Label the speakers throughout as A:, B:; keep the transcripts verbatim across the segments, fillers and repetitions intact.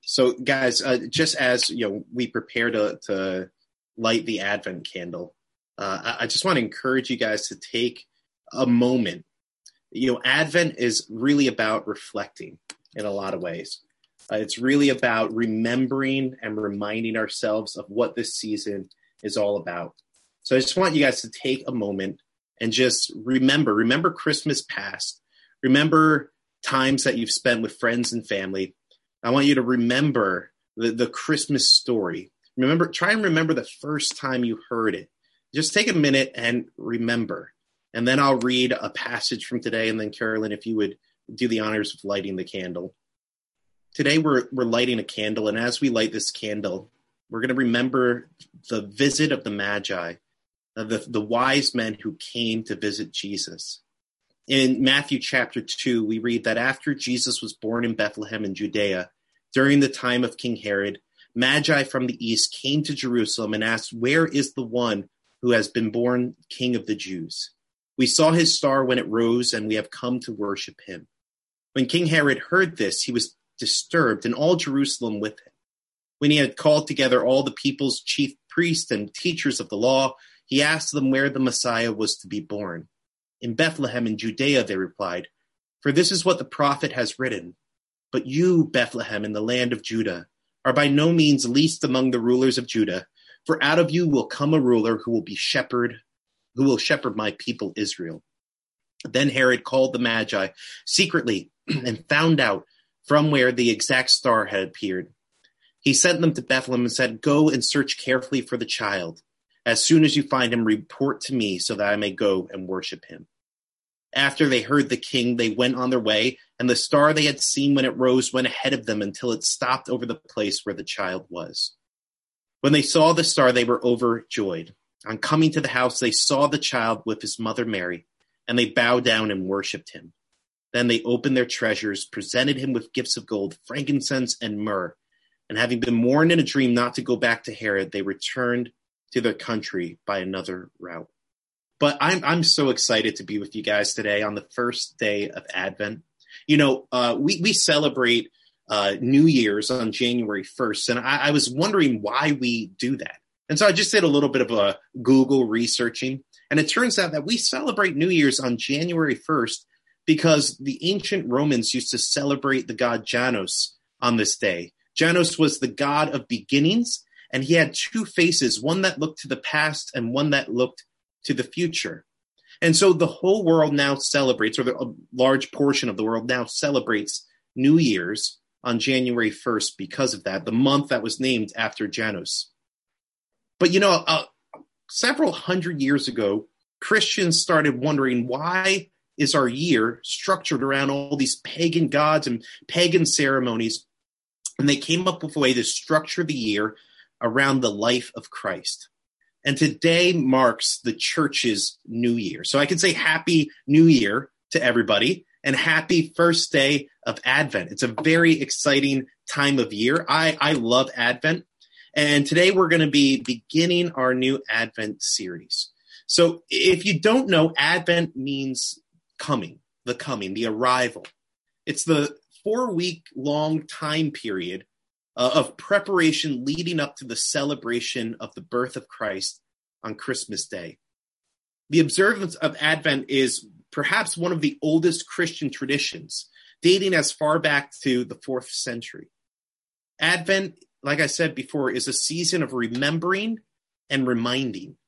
A: So, guys, uh, just as you know, we prepare to, to light the Advent candle, uh, I, I just want to encourage you guys to take a moment. You know, Advent is really about reflecting in a lot of ways. Uh, it's really about remembering and reminding ourselves of what this season is all about. So I just want you guys to take a moment and just remember, remember Christmas past. Remember times that you've spent with friends and family. I want you to remember the, the Christmas story. Remember, try and remember the first time you heard it. Just take a minute and remember. And then I'll read a passage from today. And then Carolyn, if you would do the honors of lighting the candle. Today we're we're lighting a candle. And as we light this candle, we're going to remember the visit of the Magi, the, the wise men who came to visit Jesus. In Matthew chapter two, we read that after Jesus was born in Bethlehem in Judea, during the time of King Herod, Magi from the east came to Jerusalem and asked, "Where is the one who has been born King of the Jews? We saw his star when it rose, and we have come to worship him." When King Herod heard this, he was disturbed, and all Jerusalem with him. When he had called together all the people's chief priests and teachers of the law, he asked them where the Messiah was to be born. "In Bethlehem in Judea," they replied, "for this is what the prophet has written. But you, Bethlehem, in the land of Judah, are by no means least among the rulers of Judah, for out of you will come a ruler who will be shepherd, who will shepherd my people Israel." Then Herod called the Magi secretly and found out from where the exact star had appeared. He sent them to Bethlehem and said, "Go and search carefully for the child. As soon as you find him, report to me so that I may go and worship him." After they heard the king, they went on their way, and the star they had seen when it rose went ahead of them until it stopped over the place where the child was. When they saw the star, they were overjoyed. On coming to the house, they saw the child with his mother Mary, and they bowed down and worshipped him. Then they opened their treasures, presented him with gifts of gold, frankincense, and myrrh. And having been warned in a dream not to go back to Herod, they returned to their country by another route. But I'm I'm so excited to be with you guys today on the first day of Advent. You know, uh, we, we celebrate uh, New Year's on January first, and I, I was wondering why we do that. And so I just did a little bit of a Google researching, and it turns out that we celebrate New Year's on January first because the ancient Romans used to celebrate the god Janus on this day. Janus was the god of beginnings, and he had two faces, one that looked to the past and one that looked to the future. And so the whole world now celebrates, or the, a large portion of the world now celebrates New Year's on January first because of that, the month that was named after Janus. But, you know, uh, several hundred years ago, Christians started wondering, why is our year structured around all these pagan gods and pagan ceremonies? And they came up with a way to structure the year around the life of Christ. And today marks the church's New Year. So I can say Happy New Year to everybody and happy first day of Advent. It's a very exciting time of year. I, I love Advent. And today we're going to be beginning our new Advent series. So if you don't know, Advent means coming, the coming, the arrival. It's the four-week-long time period uh, of preparation leading up to the celebration of the birth of Christ on Christmas Day. The observance of Advent is perhaps one of the oldest Christian traditions, dating as far back to the fourth century. Advent, like I said before, is a season of remembering and reminding.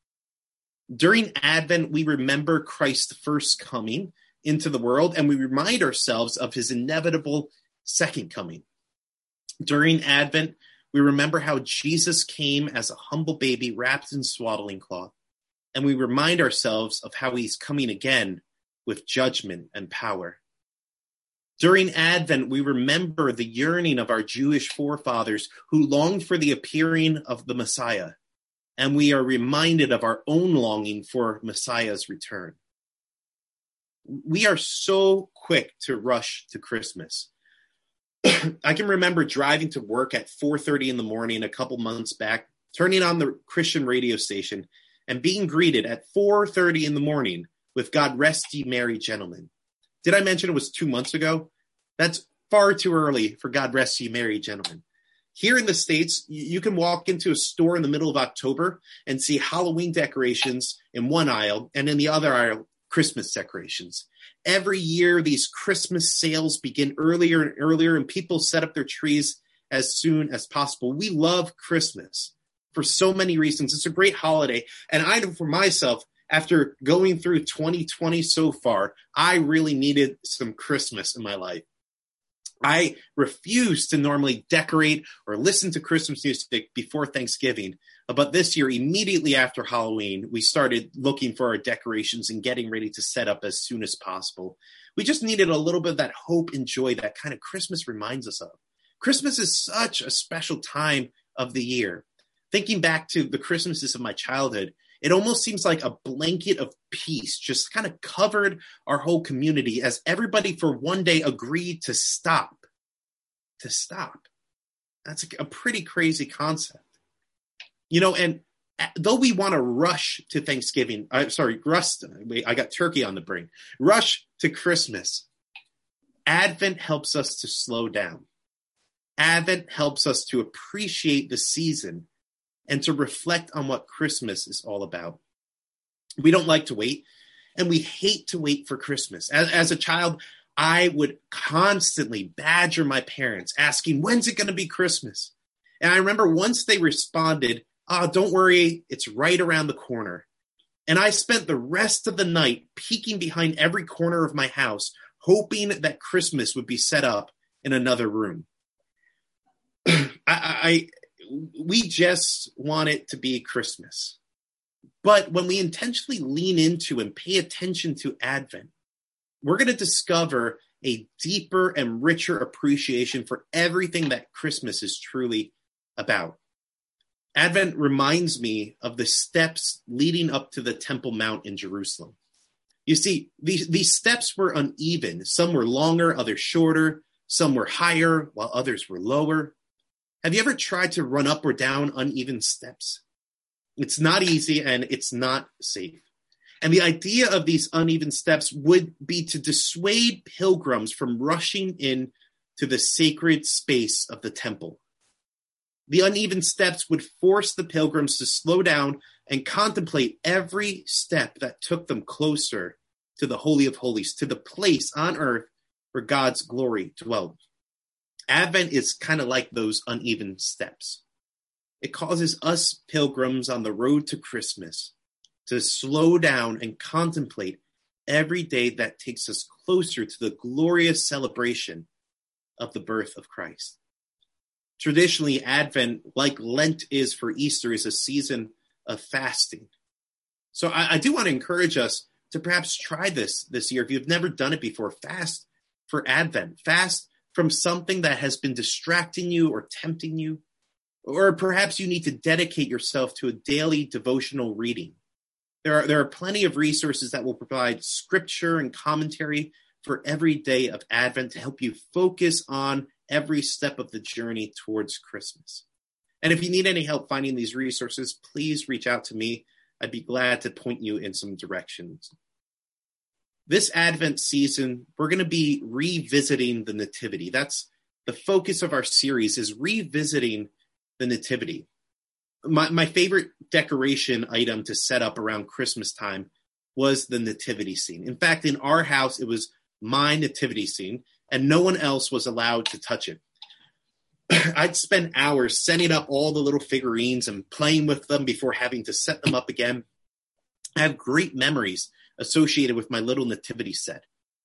A: During Advent, we remember Christ's first coming into the world, and we remind ourselves of his inevitable second coming. During Advent, we remember how Jesus came as a humble baby wrapped in swaddling cloth, and we remind ourselves of how he's coming again with judgment and power. During Advent, we remember the yearning of our Jewish forefathers who longed for the appearing of the Messiah, and we are reminded of our own longing for Messiah's return. We are so quick to rush to Christmas. I can remember driving to work at four thirty in the morning a couple months back, turning on the Christian radio station, and being greeted at four thirty in the morning with "God rest ye merry gentlemen." Did I mention it was two months ago? That's far too early for "God rest ye merry gentlemen." Here in the States, you can walk into a store in the middle of October and see Halloween decorations in one aisle, and in the other aisle, Christmas decorations. Every year, these Christmas sales begin earlier and earlier, and people set up their trees as soon as possible. We love Christmas for so many reasons. It's a great holiday. And I know for myself, after going through twenty twenty so far, I really needed some Christmas in my life. I refuse to normally decorate or listen to Christmas music before Thanksgiving. But this year, immediately after Halloween, we started looking for our decorations and getting ready to set up as soon as possible. We just needed a little bit of that hope and joy that kind of Christmas reminds us of. Christmas is such a special time of the year. Thinking back to the Christmases of my childhood, it almost seems like a blanket of peace just kind of covered our whole community as everybody for one day agreed to stop. To stop. That's a, a pretty crazy concept. You know, and though we want to rush to Thanksgiving, I'm sorry, rush, wait, I got turkey on the brain, rush to Christmas, Advent helps us to slow down. Advent helps us to appreciate the season and to reflect on what Christmas is all about. We don't like to wait, and we hate to wait for Christmas. As, as a child, I would constantly badger my parents, asking, when's it going to be Christmas? And I remember once they responded, oh, don't worry, it's right around the corner. And I spent the rest of the night peeking behind every corner of my house, hoping that Christmas would be set up in another room. I, I we just want it to be Christmas. But when we intentionally lean into and pay attention to Advent, we're going to discover a deeper and richer appreciation for everything that Christmas is truly about. Advent reminds me of the steps leading up to the Temple Mount in Jerusalem. You see, these, these steps were uneven. Some were longer, others shorter. Some were higher, while others were lower. Have you ever tried to run up or down uneven steps? It's not easy and it's not safe. And the idea of these uneven steps would be to dissuade pilgrims from rushing in to the sacred space of the temple. The uneven steps would force the pilgrims to slow down and contemplate every step that took them closer to the Holy of Holies, to the place on earth where God's glory dwelled. Advent is kind of like those uneven steps. It causes us pilgrims on the road to Christmas to slow down and contemplate every day that takes us closer to the glorious celebration of the birth of Christ. Traditionally, Advent, like Lent is for Easter, is a season of fasting. So I, I do want to encourage us to perhaps try this this year. If you've never done it before, fast for Advent. Fast from something that has been distracting you or tempting you. Or perhaps you need to dedicate yourself to a daily devotional reading. There are, there are plenty of resources that will provide scripture and commentary for every day of Advent to help you focus on every step of the journey towards Christmas. And if you need any help finding these resources, please reach out to me. I'd be glad to point you in some directions. This Advent season, we're going to be revisiting the Nativity. That's the focus of our series, is revisiting the Nativity. My, my favorite decoration item to set up around Christmas time was the nativity scene. In fact, in our house, it was my nativity scene, and no one else was allowed to touch it. I'd spend hours setting up all the little figurines and playing with them before having to set them up again. I have great memories associated with my little nativity set.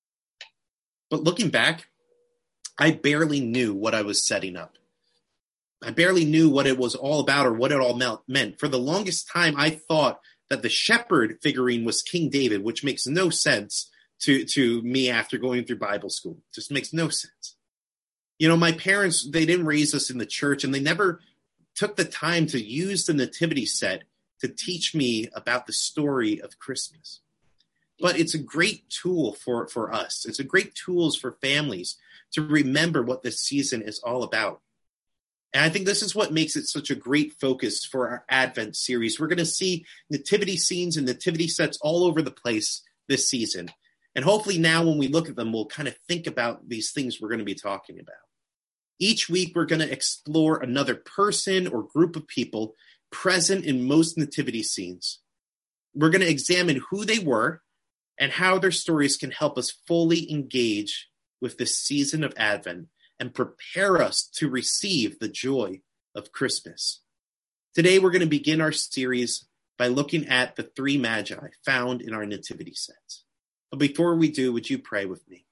A: But looking back, I barely knew what I was setting up. I barely knew what it was all about or what it all meant. For the longest time, I thought that the shepherd figurine was King David, which makes no sense to, to me after going through Bible school. It just makes no sense. You know, my parents, they didn't raise us in the church, and they never took the time to use the nativity set to teach me about the story of Christmas. But it's a great tool for, for us. It's a great tool for families to remember what this season is all about. And I think this is what makes it such a great focus for our Advent series. We're going to see nativity scenes and nativity sets all over the place this season. And hopefully now when we look at them, we'll kind of think about these things we're going to be talking about. Each week, we're going to explore another person or group of people present in most nativity scenes. We're going to examine who they were and how their stories can help us fully engage with this season of Advent and prepare us to receive the joy of Christmas. Today, we're going to begin our series by looking at the three magi found in our nativity sets. But before we do, would you pray with me?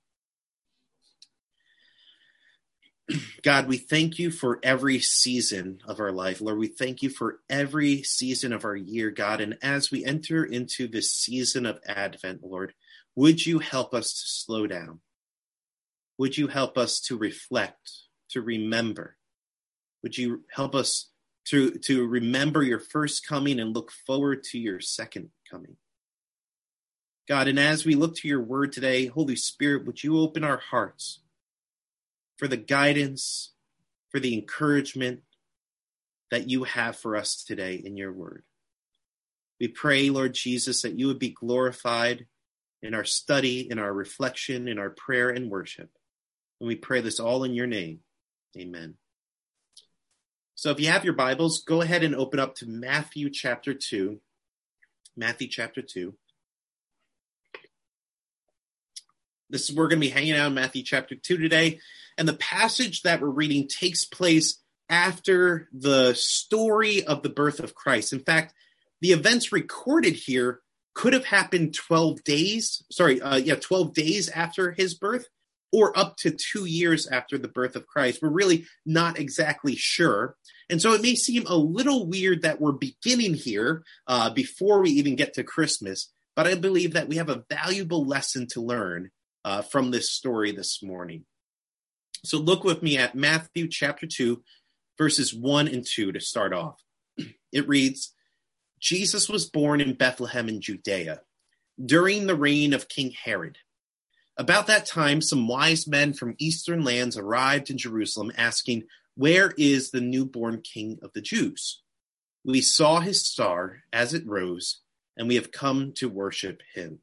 A: God, we thank you for every season of our life. Lord, we thank you for every season of our year, God. And as we enter into this season of Advent, Lord, would you help us to slow down? Would you help us to reflect, to remember? Would you help us to, to remember your first coming and look forward to your second coming? God, and as we look to your word today, Holy Spirit, would you open our hearts for the guidance, for the encouragement that you have for us today in your word. We pray, Lord Jesus, that you would be glorified in our study, in our reflection, in our prayer and worship. And we pray this all in your name. Amen. So if you have your Bibles, go ahead and open up to Matthew chapter two. Matthew chapter two. This is, we're going to be hanging out in Matthew chapter two today. And the passage that we're reading takes place after the story of the birth of Christ. In fact, the events recorded here could have happened twelve days, sorry, uh, yeah, twelve days after his birth, or up to two years after the birth of Christ. We're really not exactly sure. And so it may seem a little weird that we're beginning here uh, before we even get to Christmas, but I believe that we have a valuable lesson to learn uh, from this story this morning. So look with me at Matthew chapter two, verses one and two to start off. It reads, Jesus was born in Bethlehem in Judea during the reign of King Herod. About that time, some wise men from eastern lands arrived in Jerusalem asking, "Where is the newborn king of the Jews? We saw his star as it rose, and we have come to worship him."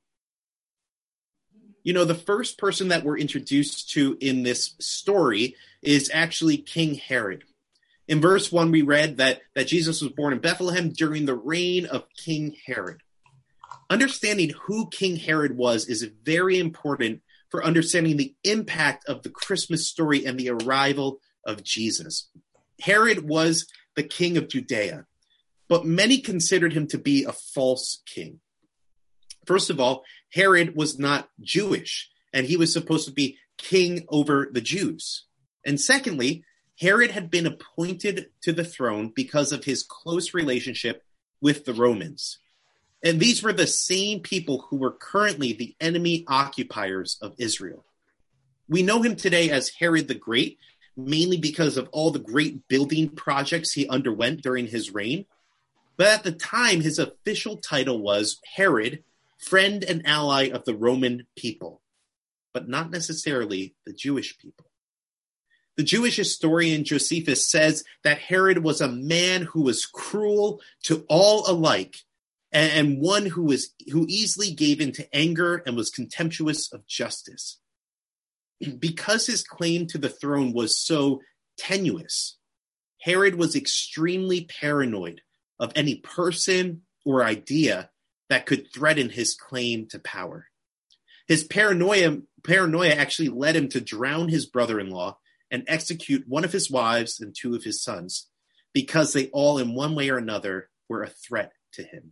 A: You know, the first person that we're introduced to in this story is actually King Herod. In verse one, we read that, that Jesus was born in Bethlehem during the reign of King Herod. Understanding who King Herod was is very important for understanding the impact of the Christmas story and the arrival of Jesus. Herod was the king of Judea, but many considered him to be a false king. First of all, Herod was not Jewish, and he was supposed to be king over the Jews. And secondly, Herod had been appointed to the throne because of his close relationship with the Romans. And these were the same people who were currently the enemy occupiers of Israel. We know him today as Herod the Great, mainly because of all the great building projects he underwent during his reign. But at the time, his official title was Herod, friend and ally of the Roman people, but not necessarily the Jewish people. The Jewish historian Josephus says that Herod was a man who was cruel to all alike, and one who was who easily gave in to anger and was contemptuous of justice. Because his claim to the throne was so tenuous, Herod was extremely paranoid of any person or idea that could threaten his claim to power. His paranoia, paranoia actually led him to drown his brother-in-law and execute one of his wives and two of his sons, because they all in one way or another were a threat to him.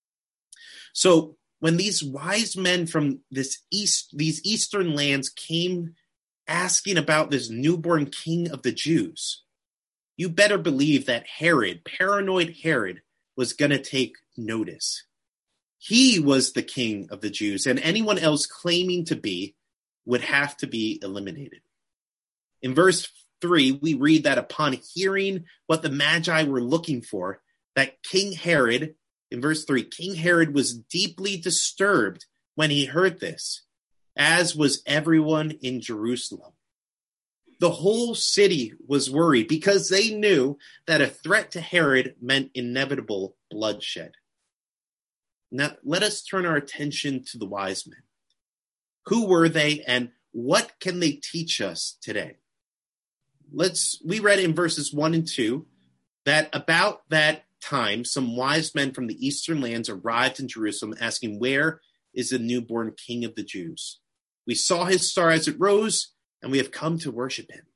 A: So when these wise men from this east, these eastern lands came asking about this newborn king of the Jews, you better believe that Herod, paranoid Herod, was going to take notice. He was the king of the Jews, and anyone else claiming to be would have to be eliminated. In verse three, we read that upon hearing what the Magi were looking for, that King Herod, in verse three, King Herod was deeply disturbed when he heard this, as was everyone in Jerusalem. The whole city was worried because they knew that a threat to Herod meant inevitable bloodshed. Now, let us turn our attention to the wise men. Who were they, and what can they teach us today? let's we read in verses one and two that about that time, some wise men from the eastern lands arrived in Jerusalem asking, "Where is the newborn king of the Jews? We saw his star as it rose, and we have come to worship him."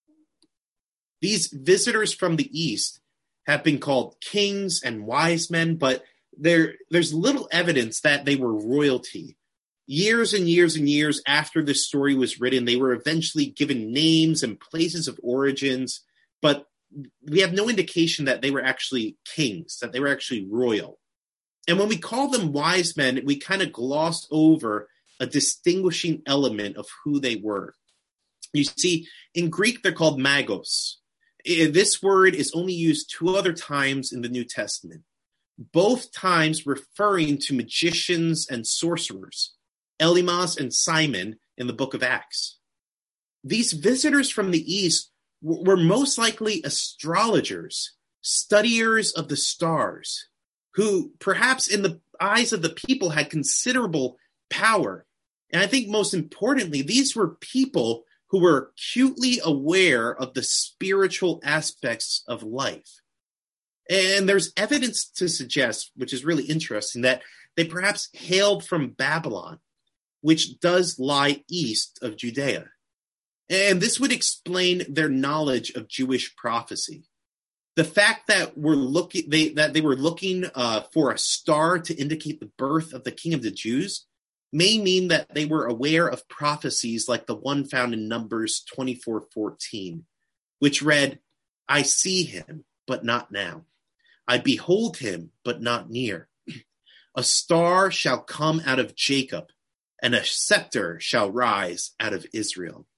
A: These visitors from the east have been called kings and wise men, but there, there's little evidence that they were royalty. Years and years and years after this story was written, they were eventually given names and places of origins, but we have no indication that they were actually kings, that they were actually royal. And when we call them wise men, we kind of glossed over a distinguishing element of who they were. You see, in Greek, they're called magos. This word is only used two other times in the New Testament, both times referring to magicians and sorcerers, Elymas and Simon in the book of Acts. These visitors from the East were most likely astrologers, studiers of the stars, who perhaps in the eyes of the people had considerable power. And I think most importantly, these were people who were acutely aware of the spiritual aspects of life. And there's evidence to suggest, which is really interesting, that they perhaps hailed from Babylon, which does lie east of Judea. And this would explain their knowledge of Jewish prophecy. The fact that we're looking, they, that they were looking uh, for a star to indicate the birth of the King of the Jews may mean that they were aware of prophecies like the one found in Numbers twenty-four fourteen, which read, "I see him, but not now. I behold him, but not near. A star shall come out of Jacob, and a scepter shall rise out of Israel."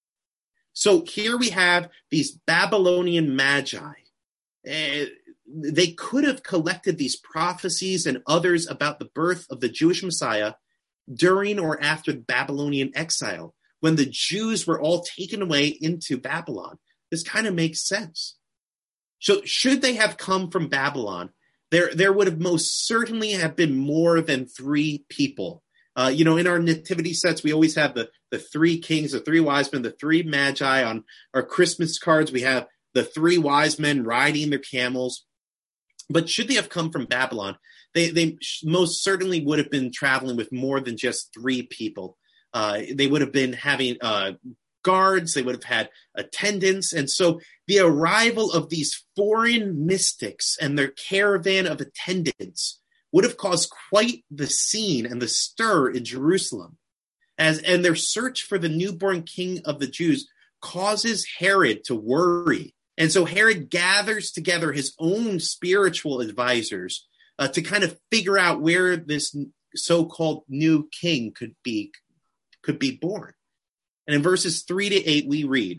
A: So here we have these Babylonian magi. Uh, they could have collected these prophecies and others about the birth of the Jewish Messiah during or after the Babylonian exile, when the Jews were all taken away into Babylon. This kind of makes sense. So should they have come from Babylon, there, there would have most certainly have been more than three people. Uh, you know, in our nativity sets, we always have the, the three kings, the three wise men, the three magi. On our Christmas cards, we have the three wise men riding their camels. But should they have come from Babylon, they, they most certainly would have been traveling with more than just three people. Uh, they would have been having uh, guards. They would have had attendants. And so the arrival of these foreign mystics and their caravan of attendants would have caused quite the scene and the stir in Jerusalem. As, and their search for the newborn king of the Jews causes Herod to worry. And so Herod gathers together his own spiritual advisors uh, to kind of figure out where this so-called new king could be, could be born. And in verses three to eight, we read,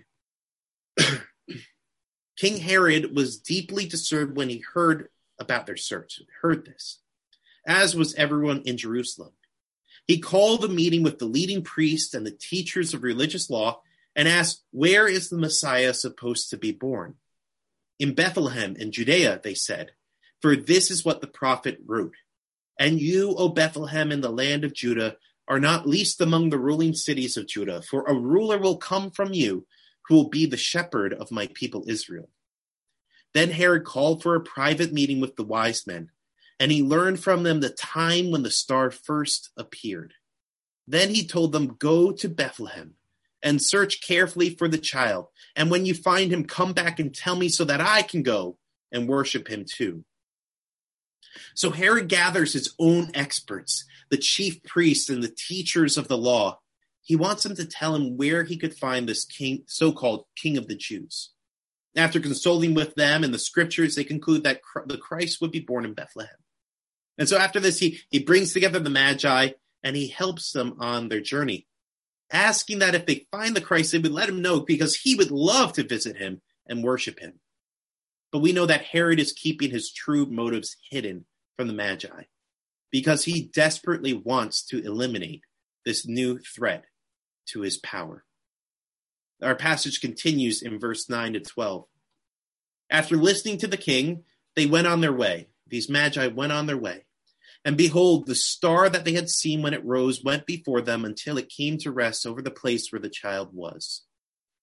A: "King Herod was deeply disturbed when he heard about their search, heard this, as was everyone in Jerusalem. He called a meeting with the leading priests and the teachers of religious law and asked, 'Where is the Messiah supposed to be born?' 'In Bethlehem in Judea,' they said, 'for this is what the prophet wrote. And you, O Bethlehem, in the land of Judah, are not least among the ruling cities of Judah, for a ruler will come from you who will be the shepherd of my people Israel.' Then Herod called for a private meeting with the wise men, and he learned from them the time when the star first appeared. Then he told them, 'Go to Bethlehem and search carefully for the child. And when you find him, come back and tell me so that I can go and worship him too.' So Herod gathers his own experts, the chief priests and the teachers of the law. He wants them to tell him where he could find this king, so-called king of the Jews. After consulting with them in the scriptures, they conclude that the Christ would be born in Bethlehem. And so after this, he, he brings together the Magi and he helps them on their journey, asking that if they find the Christ, they would let him know because he would love to visit him and worship him. But we know that Herod is keeping his true motives hidden from the Magi because he desperately wants to eliminate this new threat to his power. Our passage continues in verse nine to twelve. After listening to the king, they went on their way. These Magi went on their way. And behold, the star that they had seen when it rose went before them until it came to rest over the place where the child was.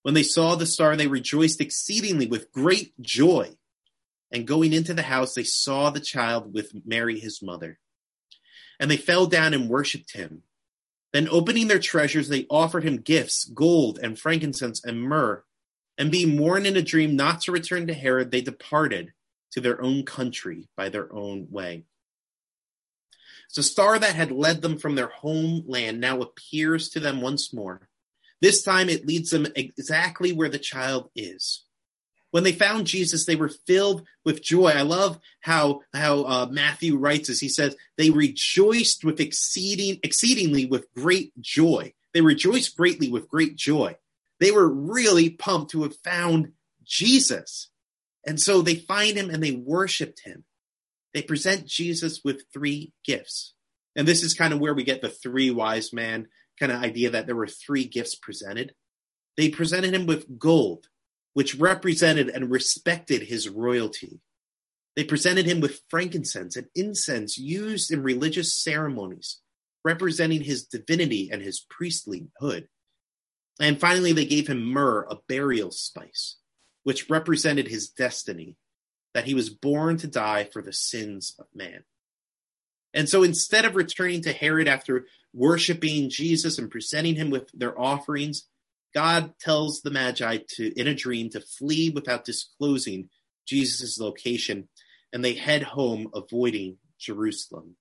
A: When they saw the star, they rejoiced exceedingly with great joy. And going into the house, they saw the child with Mary, his mother. And they fell down and worshipped him. Then opening their treasures, they offered him gifts, gold and frankincense and myrrh. And being warned in a dream not to return to Herod, they departed to their own country by their own way. So the star that had led them from their homeland now appears to them once more. This time it leads them exactly where the child is. When they found Jesus, they were filled with joy. I love how, how uh, Matthew writes as he says, they rejoiced with exceeding, exceedingly with great joy. They rejoiced greatly with great joy. They were really pumped to have found Jesus. And so they find him and they worshiped him. They present Jesus with three gifts. And this is kind of where we get the three wise men kind of idea that there were three gifts presented. They presented him with gold, which represented and respected his royalty. They presented him with frankincense and incense used in religious ceremonies, representing his divinity and his priestlyhood. And finally, they gave him myrrh, a burial spice, which represented his destiny, that he was born to die for the sins of man. And so instead of returning to Herod after worshiping Jesus and presenting him with their offerings, God tells the Magi to, in a dream, to flee without disclosing Jesus' location, and they head home, avoiding Jerusalem.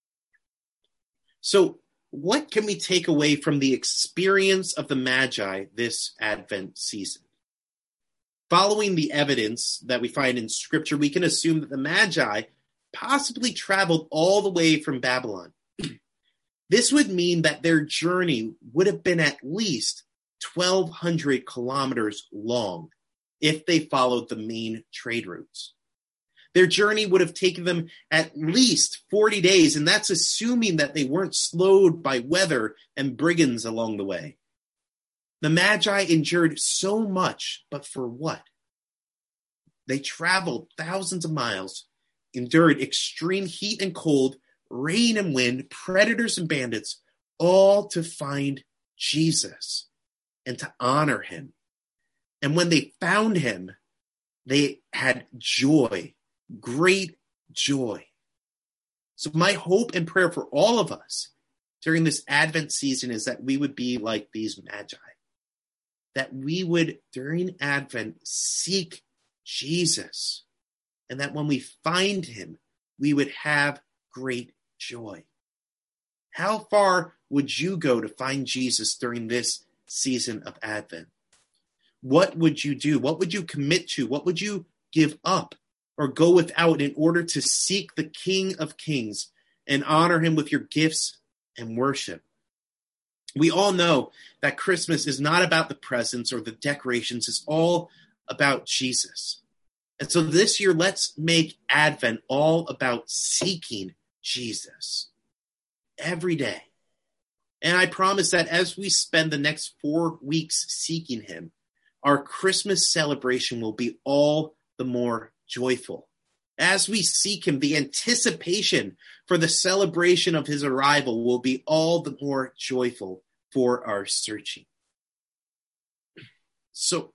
A: So what can we take away from the experience of the Magi this Advent season? Following the evidence that we find in Scripture, we can assume that the Magi possibly traveled all the way from Babylon. This would mean that their journey would have been at least twelve hundred kilometers long if they followed the main trade routes. Their journey would have taken them at least forty days, and that's assuming that they weren't slowed by weather and brigands along the way. The Magi endured so much, but for what? They traveled thousands of miles, endured extreme heat and cold, rain and wind, predators and bandits, all to find Jesus and to honor him. And when they found him, they had joy, great joy. So my hope and prayer for all of us during this Advent season is that we would be like these Magi, that we would, during Advent, seek Jesus, and that when we find him, we would have great joy. How far would you go to find Jesus during this season of Advent? What would you do? What would you commit to? What would you give up or go without in order to seek the King of Kings and honor him with your gifts and worship? We all know that Christmas is not about the presents or the decorations. It's all about Jesus. And so this year, let's make Advent all about seeking Jesus every day. And I promise that as we spend the next four weeks seeking him, our Christmas celebration will be all the more joyful. As we seek him, the anticipation for the celebration of his arrival will be all the more joyful for our searching. So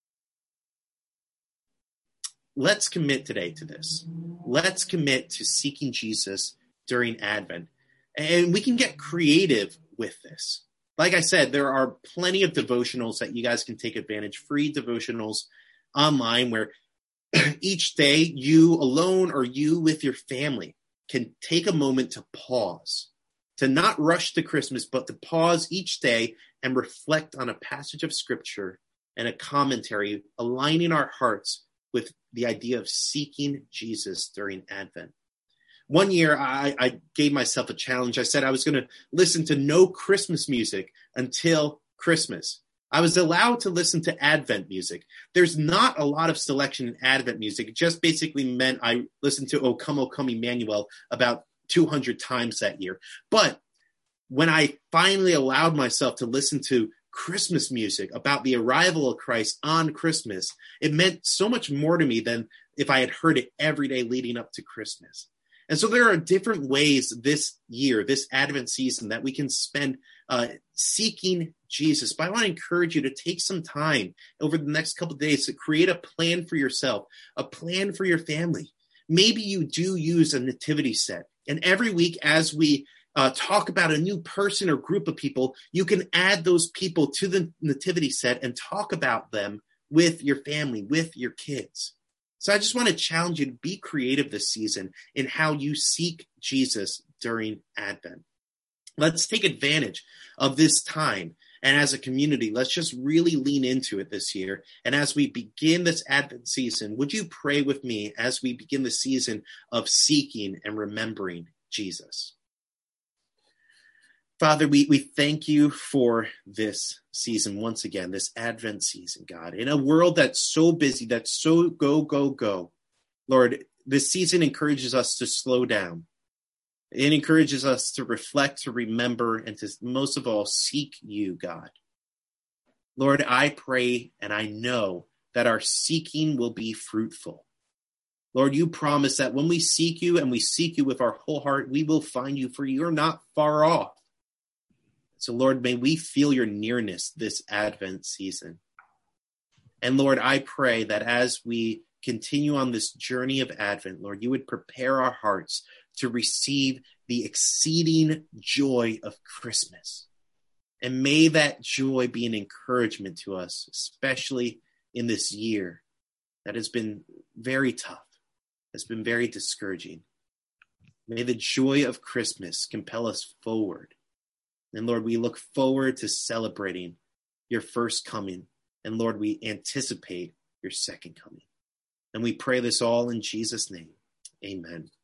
A: let's commit today to this. Let's commit to seeking Jesus during Advent. And we can get creative with this. Like I said, there are plenty of devotionals that you guys can take advantage, free devotionals online where each day you alone or you with your family can take a moment to pause, to not rush to Christmas, but to pause each day and reflect on a passage of Scripture and a commentary, aligning our hearts with the idea of seeking Jesus during Advent. One year, I, I gave myself a challenge. I said I was going to listen to no Christmas music until Christmas. I was allowed to listen to Advent music. There's not a lot of selection in Advent music. It just basically meant I listened to O Come, O Come, Emmanuel about two hundred times that year. But when I finally allowed myself to listen to Christmas music about the arrival of Christ on Christmas, it meant so much more to me than if I had heard it every day leading up to Christmas. And so there are different ways this year, this Advent season, that we can spend uh, seeking Jesus. But I want to encourage you to take some time over the next couple of days to create a plan for yourself, a plan for your family. Maybe you do use a nativity set. And every week as we uh, talk about a new person or group of people, you can add those people to the nativity set and talk about them with your family, with your kids. So I just want to challenge you to be creative this season in how you seek Jesus during Advent. Let's take advantage of this time. And as a community, let's just really lean into it this year. And as we begin this Advent season, would you pray with me as we begin the season of seeking and remembering Jesus? Father, we, we thank you for this season once again, this Advent season, God. In a world that's so busy, that's so go, go, go, Lord, this season encourages us to slow down. It encourages us to reflect, to remember, and to most of all, seek you, God. Lord, I pray and I know that our seeking will be fruitful. Lord, you promise that when we seek you and we seek you with our whole heart, we will find you, for you're not far off. So, Lord, may we feel your nearness this Advent season. And, Lord, I pray that as we continue on this journey of Advent, Lord, you would prepare our hearts to receive the exceeding joy of Christmas. And may that joy be an encouragement to us, especially in this year that has been very tough, has been very discouraging. May the joy of Christmas compel us forward. And Lord, we look forward to celebrating your first coming. And Lord, we anticipate your second coming. And we pray this all in Jesus' name. Amen.